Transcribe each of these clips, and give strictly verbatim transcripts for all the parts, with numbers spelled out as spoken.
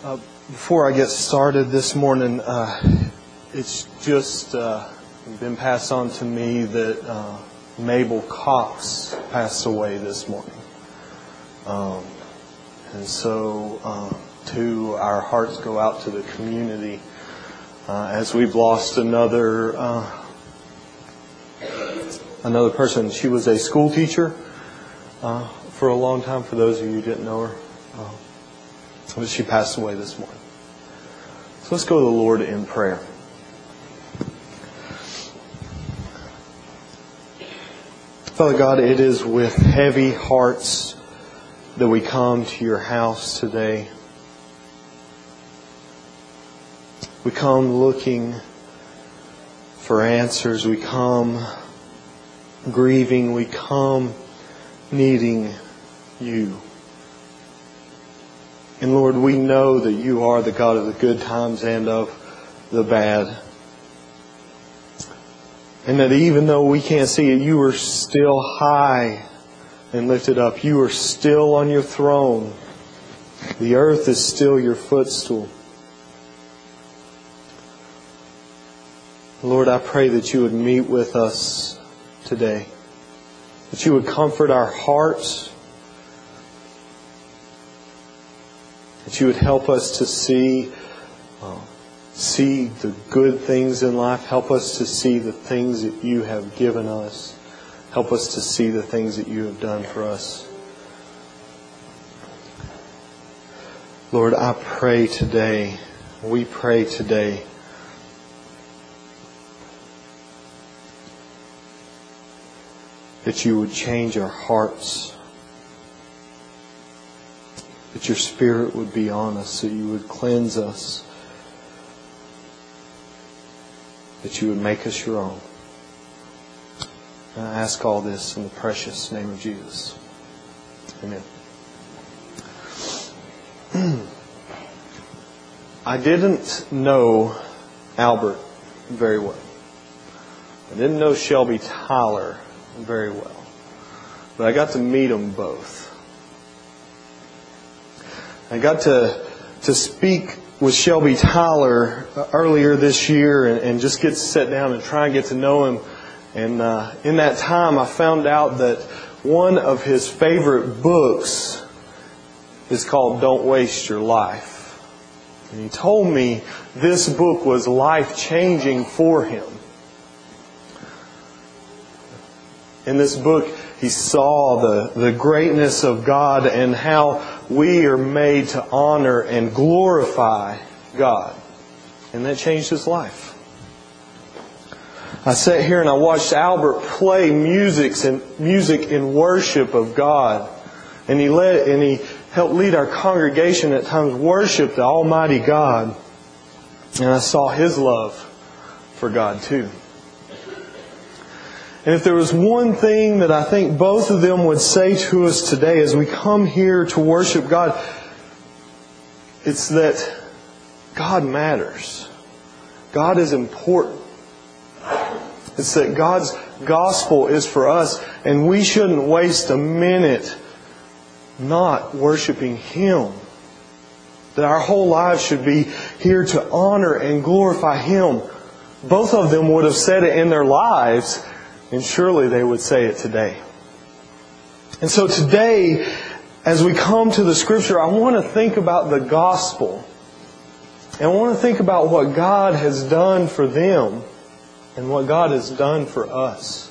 Uh, before I get started this morning, uh, it's just uh, been passed on to me that uh, Mabel Cox passed away this morning. Um, and so, uh, to our hearts go out to the community uh, as we've lost another uh, another person. She was a school teacher uh, for a long time. For those of you who didn't know her. Uh, But she passed away this morning. So let's go to the Lord in prayer. Father God, it is with heavy hearts that we come to your house today. We come looking for answers. We come grieving. We come needing you. And Lord, we know that you are the God of the good times and of the bad. And that even though we can't see it, you are still high and lifted up. You are still on your throne. The earth is still your footstool. Lord, I pray that you would meet with us today. That you would comfort our hearts. That you would help us to see uh, see the good things in life. Help us to see the things that you have given us. Help us to see the things that you have done for us. Lord, I pray today, we pray today, that you would change our hearts. That your Spirit would be on us, that you would cleanse us, that you would make us your own. And I ask all this in the precious name of Jesus. Amen. I didn't know Albert very well. I didn't know Shelby Tyler very well. But I got to meet them both. I got to to speak with Shelby Tyler earlier this year and, and just get to sit down and try and get to know him. And uh, in that time, I found out that one of his favorite books is called Don't Waste Your Life. And he told me this book was life-changing for him. In this book, he saw the, the greatness of God and how we are made to honor and glorify God. And that changed his life. I sat here and I watched Albert play music and music in worship of God. And he led and he helped lead our congregation at times worship the Almighty God. And I saw his love for God too. And if there was one thing that I think both of them would say to us today as we come here to worship God, it's that God matters. God is important. It's that God's gospel is for us, and we shouldn't waste a minute not worshiping Him. That our whole lives should be here to honor and glorify Him. Both of them would have said it in their lives, and surely they would say it today. And so today, as we come to the Scripture, I want to think about the gospel. And I want to think about what God has done for them and what God has done for us.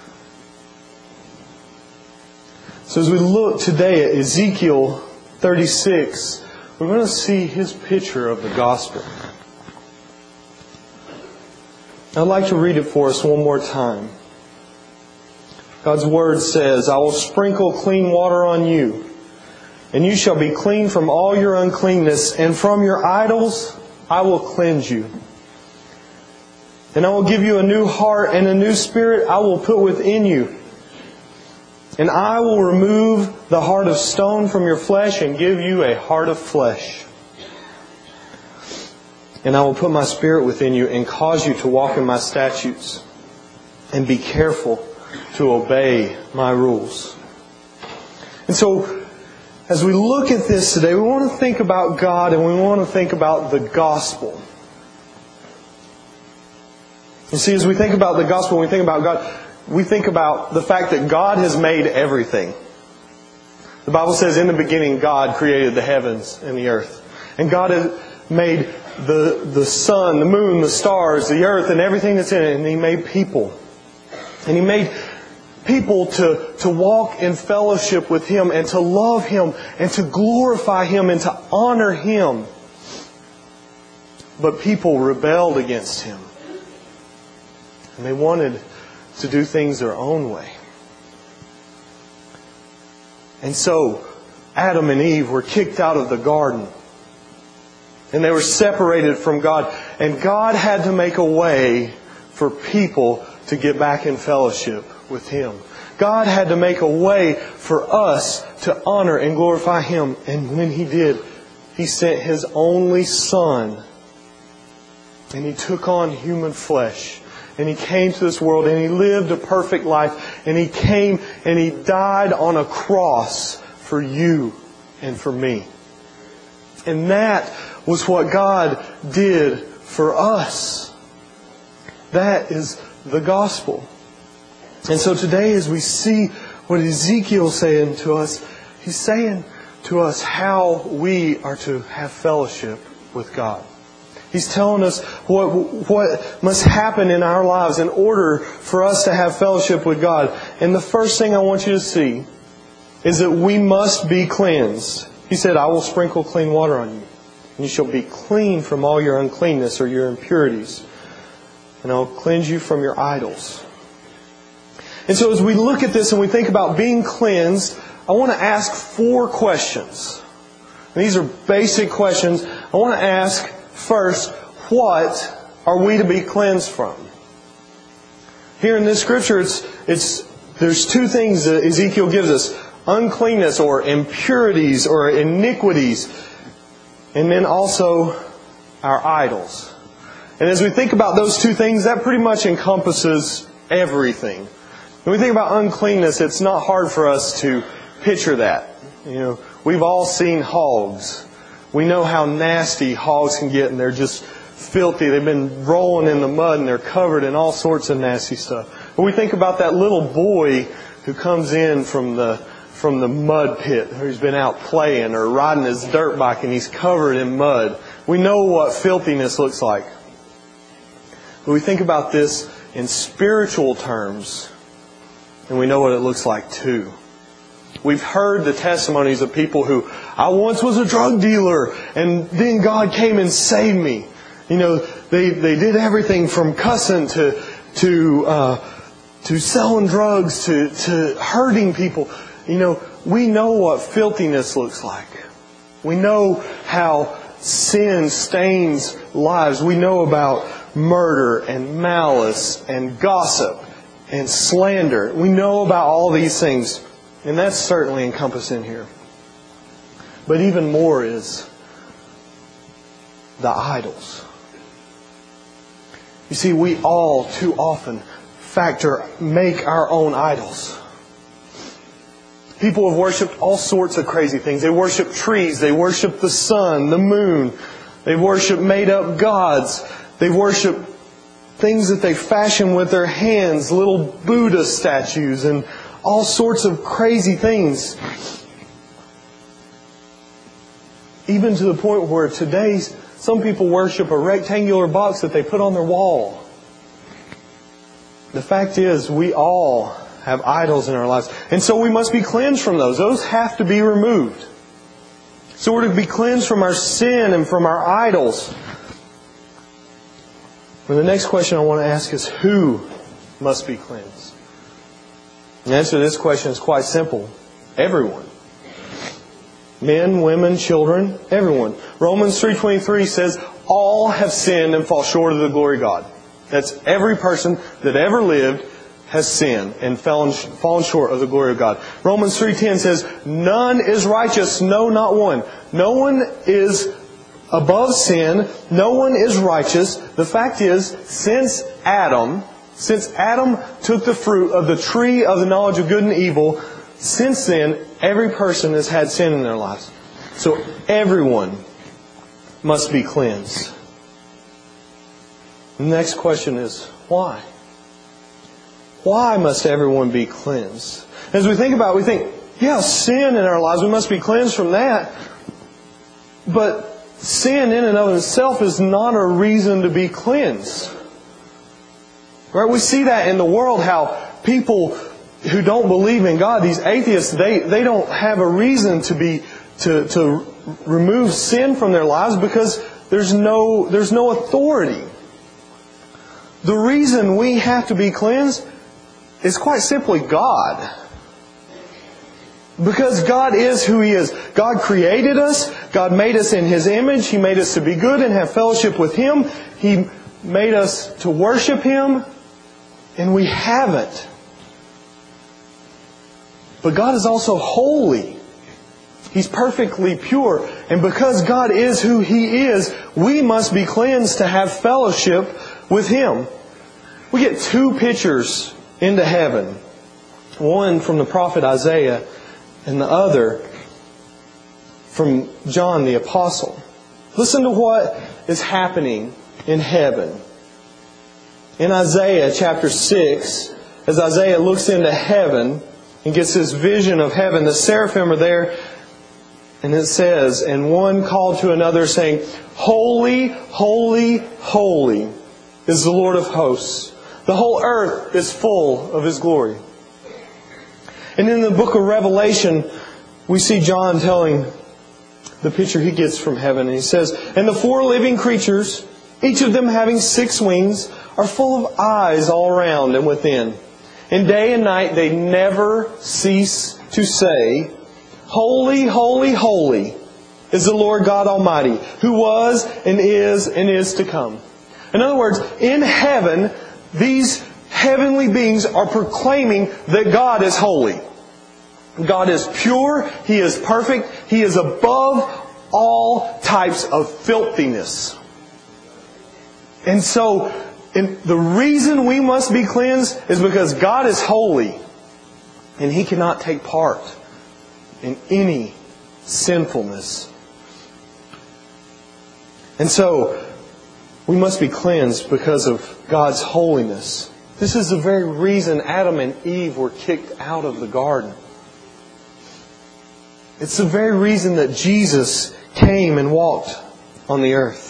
So as we look today at Ezekiel thirty-six, we're going to see his picture of the gospel. I'd like to read it for us one more time. God's Word says, I will sprinkle clean water on you, and you shall be clean from all your uncleanness, and from your idols I will cleanse you. And I will give you a new heart, and a new spirit I will put within you. And I will remove the heart of stone from your flesh, and give you a heart of flesh. And I will put my Spirit within you, and cause you to walk in my statutes, and be careful to obey my rules. And so, as we look at this today, we want to think about God and we want to think about the gospel. You see, as we think about the gospel, when we think about God, we think about the fact that God has made everything. The Bible says, in the beginning, God created the heavens and the earth. And God has made the, the sun, the moon, the stars, the earth, and everything that's in it. And He made people. And He made people to, to walk in fellowship with Him and to love Him and to glorify Him and to honor Him. But people rebelled against Him. And they wanted to do things their own way. And so Adam and Eve were kicked out of the garden. And they were separated from God. And God had to make a way for people to get back in fellowship with Him. God had to make a way for us to honor and glorify Him. And when He did, He sent His only Son. And He took on human flesh. And He came to this world and He lived a perfect life. And He came and He died on a cross for you and for me. And that was what God did for us. That is the gospel. And so today, as we see what Ezekiel's saying to us, he's saying to us how we are to have fellowship with God. He's telling us what, what must happen in our lives in order for us to have fellowship with God. And the first thing I want you to see is that we must be cleansed. He said, I will sprinkle clean water on you. And you shall be clean from all your uncleanness or your impurities. And I'll cleanse you from your idols. And so as we look at this and we think about being cleansed, I want to ask four questions. And these are basic questions. I want to ask first, what are we to be cleansed from? Here in this scripture, it's, it's, there's two things that Ezekiel gives us. Uncleanness or impurities or iniquities. And then also our idols. And as we think about those two things, that pretty much encompasses everything. When we think about uncleanness, it's not hard for us to picture that. You know, we've all seen hogs. We know how nasty hogs can get, and they're just filthy. They've been rolling in the mud, and they're covered in all sorts of nasty stuff. But we think about that little boy who comes in from the from the mud pit, who's been out playing or riding his dirt bike, and he's covered in mud. We know what filthiness looks like. But we think about this in spiritual terms, and we know what it looks like too. We've heard the testimonies of people who, I once was a drug dealer, and then God came and saved me. You know, they they did everything from cussing to to uh, to selling drugs to to hurting people. You know, we know what filthiness looks like. We know how sin stains lives. We know about murder and malice and gossip and slander. We know about all these things. And that's certainly encompassed in here. But even more is the idols. You see, we all too often factor, make our own idols. People have worshipped all sorts of crazy things. They worship trees. They worship the sun, the moon. They worship made-up gods. They worship things that they fashion with their hands, little Buddha statues and all sorts of crazy things. Even to the point where today some people worship a rectangular box that they put on their wall. The fact is, we all have idols in our lives. And so we must be cleansed from those. Those have to be removed. So we're to be cleansed from our sin and from our idols. And the next question I want to ask is, who must be cleansed? The answer to this question is quite simple. Everyone. Men, women, children, everyone. Romans three twenty-three says, all have sinned and fall short of the glory of God. That's every person that ever lived has sinned and fallen, fallen short of the glory of God. Romans three ten says, none is righteous, no, not one. No one is above sin. No one is righteous. The fact is, since Adam, since Adam took the fruit of the tree of the knowledge of good and evil, since then, every person has had sin in their lives. So everyone must be cleansed. The next question is, why? Why must everyone be cleansed? As we think about it, we think, yeah, sin in our lives, we must be cleansed from that. But sin in and of itself is not a reason to be cleansed. Right? We see that in the world, how people who don't believe in God, these atheists, they, they don't have a reason to be to, to remove sin from their lives because there's no there's no authority. The reason we have to be cleansed is quite simply God. Because God is who He is. God created us. God made us in His image. He made us to be good and have fellowship with Him. He made us to worship Him. And we haven't. But God is also holy. He's perfectly pure. And because God is who He is, we must be cleansed to have fellowship with Him. We get two pictures into heaven. One from the prophet Isaiah and the other from John the Apostle. Listen to what is happening in heaven. In Isaiah chapter six, as Isaiah looks into heaven and gets this vision of heaven, the seraphim are there, and it says, and one called to another saying, Holy, holy, holy is the Lord of hosts. The whole earth is full of His glory. And in the book of Revelation, we see John telling the picture he gets from heaven. And he says, and the four living creatures, each of them having six wings, are full of eyes all around and within. And day and night they never cease to say, Holy, holy, holy is the Lord God Almighty, who was and is and is to come. In other words, in heaven, these heavenly beings are proclaiming that God is holy. God is pure. He is perfect. He is above all types of filthiness. And so, and the reason we must be cleansed is because God is holy. And He cannot take part in any sinfulness. And so, we must be cleansed because of God's holiness. This is the very reason Adam and Eve were kicked out of the garden. It's the very reason that Jesus came and walked on the earth.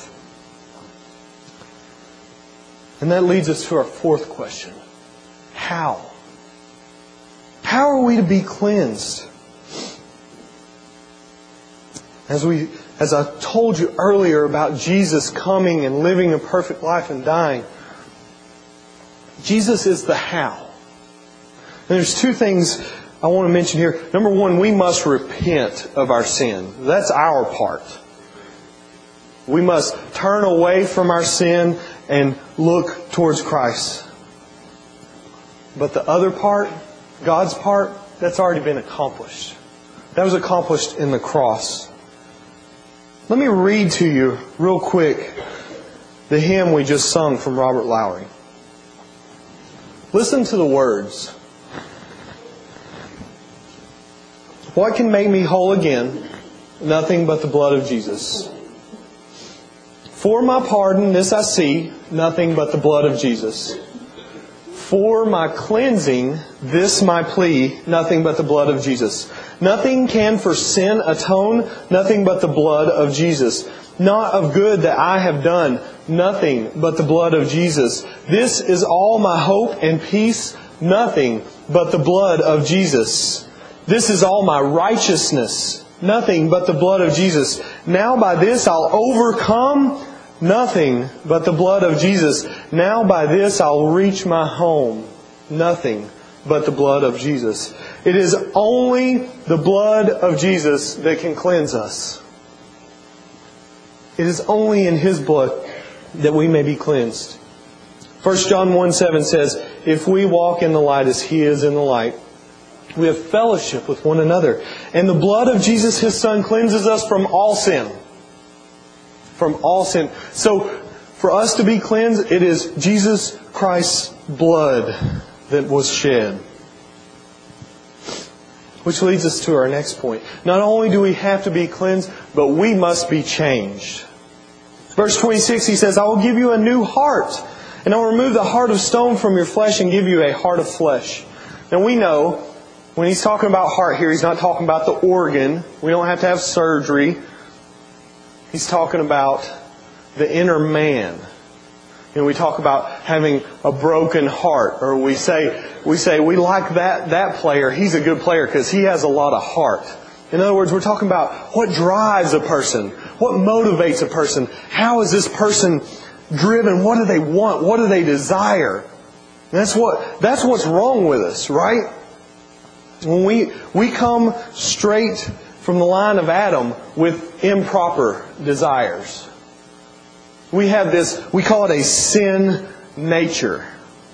And that leads us to our fourth question. How? How are we to be cleansed? As we, as I told you earlier about Jesus coming and living a perfect life and dying, Jesus is the how. And there's two things I want to mention here. Number one, we must repent of our sin. That's our part. We must turn away from our sin and look towards Christ. But the other part, God's part, that's already been accomplished. That was accomplished in the cross. Let me read to you real quick the hymn we just sung from Robert Lowry. Listen to the words. What can make me whole again? Nothing but the blood of Jesus. For my pardon, this I see, nothing but the blood of Jesus. For my cleansing, this my plea, nothing but the blood of Jesus. Nothing can for sin atone, nothing but the blood of Jesus. Not of good that I have done, nothing but the blood of Jesus. This is all my hope and peace, nothing but the blood of Jesus. This is all my righteousness, nothing but the blood of Jesus. Now by this I'll overcome, nothing but the blood of Jesus. Now by this I'll reach my home, nothing but the blood of Jesus. It is only the blood of Jesus that can cleanse us. It is only in His blood that we may be cleansed. First John one seven says, if we walk in the light as He is in the light, we have fellowship with one another. And the blood of Jesus, His Son, cleanses us from all sin. From all sin. So, for us to be cleansed, it is Jesus Christ's blood that was shed. Which leads us to our next point. Not only do we have to be cleansed, but we must be changed. Verse twenty-six, He says, I will give you a new heart, and I will remove the heart of stone from your flesh and give you a heart of flesh. Now we know, when He's talking about heart here, He's not talking about the organ. We don't have to have surgery. He's talking about the inner man. You know, we talk about having a broken heart, or we say we say we like that that player. He's a good player because he has a lot of heart. In other words, we're talking about what drives a person, what motivates a person. How is this person driven? What do they want? What do they desire? And that's what that's what's wrong with us, right? When we we come straight from the line of Adam with improper desires. We have this, we call it a sin nature.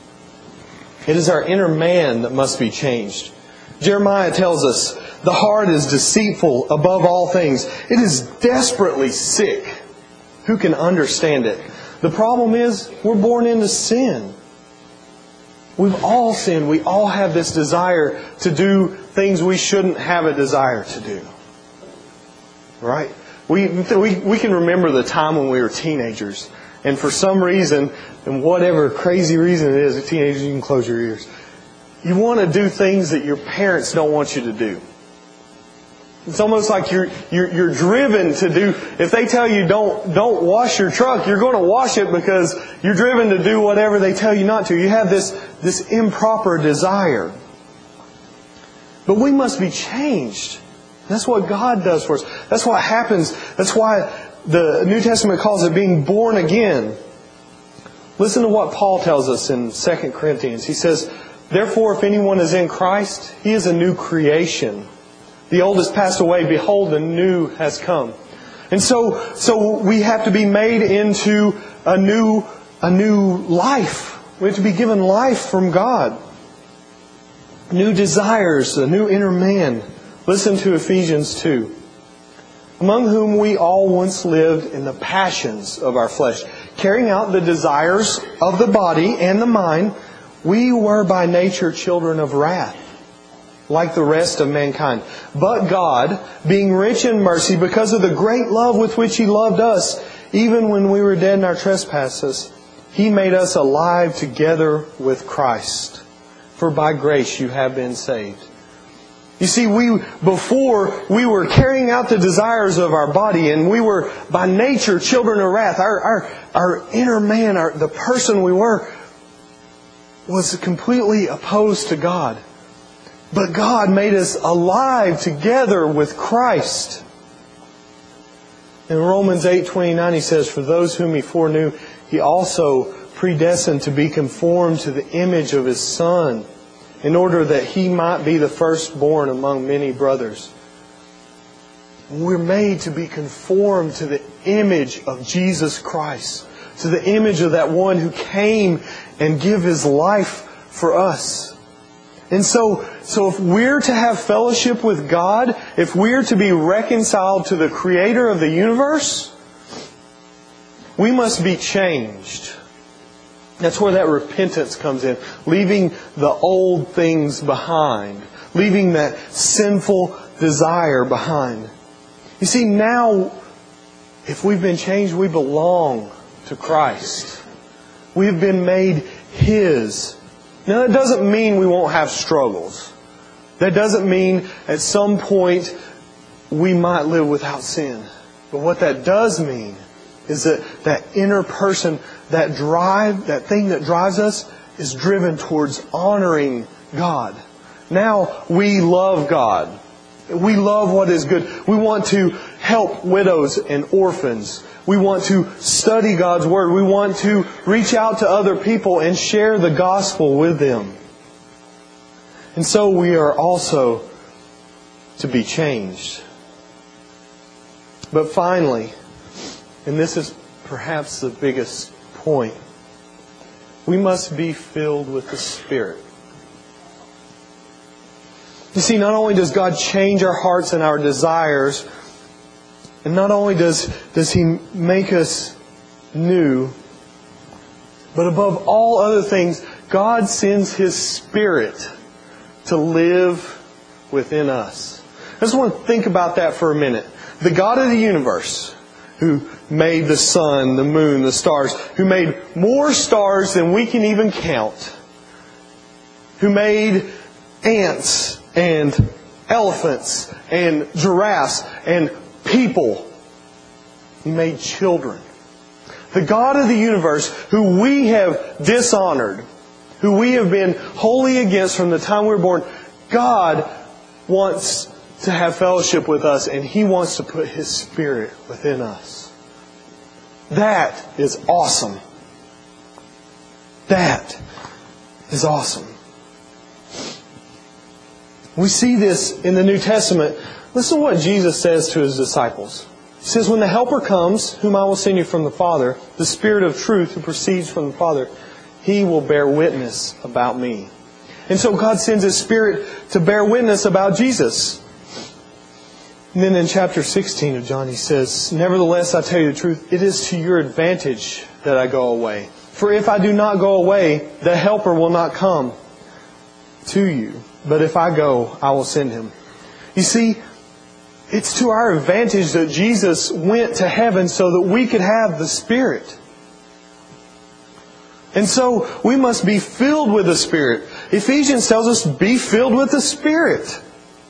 It is our inner man that must be changed. Jeremiah tells us, the heart is deceitful above all things. It is desperately sick. Who can understand it? The problem is, we're born into sin. We've all sinned. We all have this desire to do things we shouldn't have a desire to do. Right? We, we we can remember the time when we were teenagers. And for some reason, and whatever crazy reason it is, teenagers, you can close your ears. You want to do things that your parents don't want you to do. It's almost like you're you're, you're driven to do. If they tell you don't don't wash your truck, you're going to wash it because you're driven to do whatever they tell you not to. You have this this improper desire. But we must be changed. That's what God does for us. That's what happens. That's why the New Testament calls it being born again. Listen to what Paul tells us in Second Corinthians. He says, therefore, if anyone is in Christ, he is a new creation. The old has passed away. Behold, the new has come. And so, so we have to be made into a new, a new life. We have to be given life from God. New desires, a new inner man. Listen to Ephesians two. Among whom we all once lived in the passions of our flesh, carrying out the desires of the body and the mind, we were by nature children of wrath, like the rest of mankind. But God, being rich in mercy, because of the great love with which He loved us, even when we were dead in our trespasses, He made us alive together with Christ. For by grace you have been saved. You see, we before we were carrying out the desires of our body, and we were by nature children of wrath. Our our, our inner man, our, the person we were, was completely opposed to God. But God made us alive together with Christ. In Romans eight twenty-nine, He says, for those whom He foreknew, He also predestined to be conformed to the image of His Son, in order that He might be the firstborn among many brothers. We're made to be conformed to the image of Jesus Christ, to the image of that one who came and gave His life for us. And so, so if we're to have fellowship with God, if we're to be reconciled to the Creator of the universe, we must be changed. That's where that repentance comes in. Leaving the old things behind. Leaving that sinful desire behind. You see, now, if we've been changed, we belong to Christ. We've been made His. Now, that doesn't mean we won't have struggles. That doesn't mean at some point we might live without sin. But what that does mean is that that inner person, that drive, that thing that drives us, is driven towards honoring God. Now we love God. We love what is good. We want to help widows and orphans. We want to study God's Word. We want to reach out to other people and share the gospel with them. And so we are also to be changed. But finally, and this is perhaps the biggest point, we must be filled with the Spirit. You see, not only does God change our hearts and our desires, and not only does, does He make us new, but above all other things, God sends His Spirit to live within us. I just want to think about that for a minute. The God of the universe, who made the sun, the moon, the stars, who made more stars than we can even count, who made ants and elephants and giraffes and people. He made children. The God of the universe, who we have dishonored, who we have been wholly against from the time we were born, God wants to have fellowship with us, and He wants to put His Spirit within us. That is awesome. That is awesome. We see this in the New Testament. Listen to what Jesus says to His disciples. He says, when the Helper comes, whom I will send you from the Father, the Spirit of truth who proceeds from the Father, He will bear witness about me. And so God sends His Spirit to bear witness about Jesus. And then in chapter sixteen of John, He says, nevertheless, I tell you the truth, it is to your advantage that I go away. For if I do not go away, the Helper will not come to you. But if I go, I will send Him. You see, it's to our advantage that Jesus went to heaven so that we could have the Spirit. And so we must be filled with the Spirit. Ephesians tells us, be filled with the Spirit.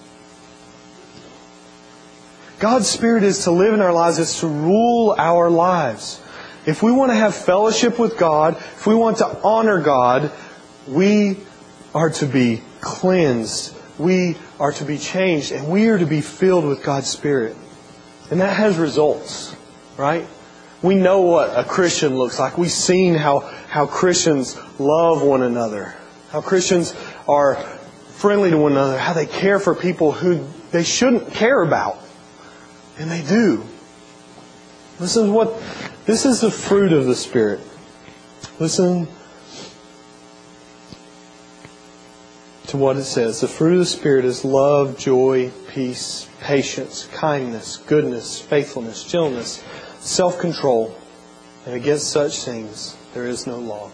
God's Spirit is to live in our lives. It's to rule our lives. If we want to have fellowship with God, if we want to honor God, we are to be cleansed. We are to be changed. And we are to be filled with God's Spirit. And that has results, right? We know what a Christian looks like. We've seen how, how Christians love one another. How Christians are friendly to one another. How they care for people who they shouldn't care about. And they do. Listen to what... This is the fruit of the Spirit. Listen to what it says. The fruit of the Spirit is love, joy, peace, patience, kindness, goodness, faithfulness, gentleness, self-control. And against such things there is no law.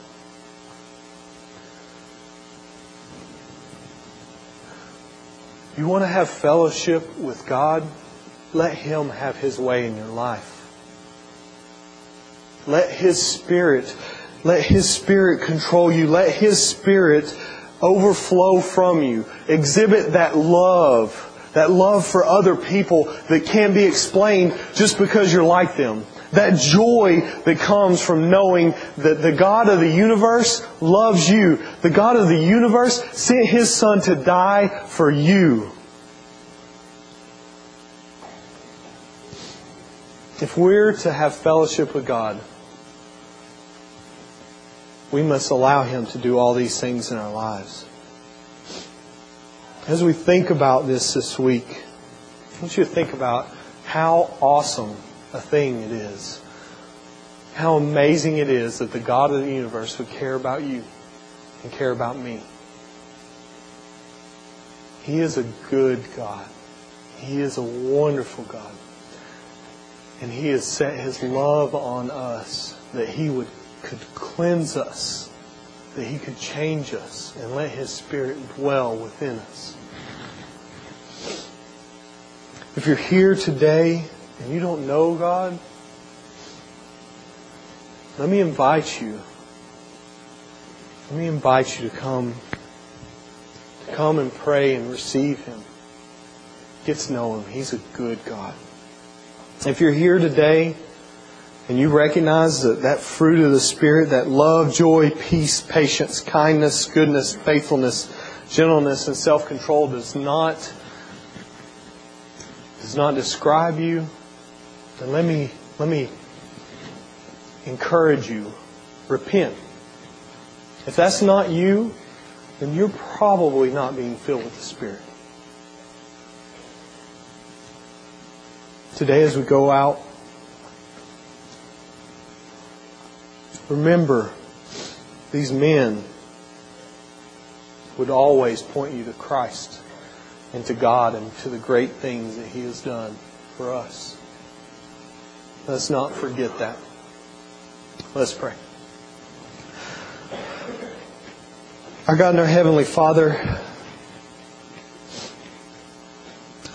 You want to have fellowship with God? Let Him have His way in your life. Let His Spirit, let His Spirit control you. Let His Spirit overflow from you. Exhibit that love, that love for other people that can't be explained just because you're like them. That joy that comes from knowing that the God of the universe loves you. The God of the universe sent His Son to die for you. If we're to have fellowship with God, we must allow Him to do all these things in our lives. As we think about this this week, I want you to think about how awesome a thing it is. How amazing it is that the God of the universe would care about you and care about me. He is a good God. He is a wonderful God. And He has set His love on us, that He would could cleanse us, that He could change us and let His Spirit dwell within us. If you're here today and you don't know God, let me invite you. Let me invite you to come, to come and pray and receive Him. Get to know Him. He's a good God. If you're here today and you recognize that that fruit of the Spirit, that love, joy, peace, patience, kindness, goodness, faithfulness, gentleness, and self-control does not, does not describe you, then let me, let me encourage you. Repent. If that's not you, then you're probably not being filled with the Spirit. Today as we go out, remember these men would always point you to Christ and to God and to the great things that He has done for us. Let's not forget that. Let's pray. Our God and our Heavenly Father,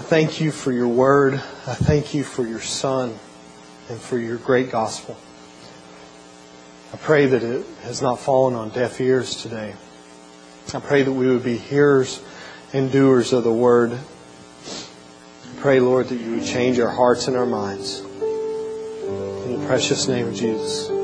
thank you for your word. I thank you for your Son and for your great gospel. I pray that it has not fallen on deaf ears today. I pray that we would be hearers and doers of the word. I pray, Lord, that you would change our hearts and our minds. In the precious name of Jesus.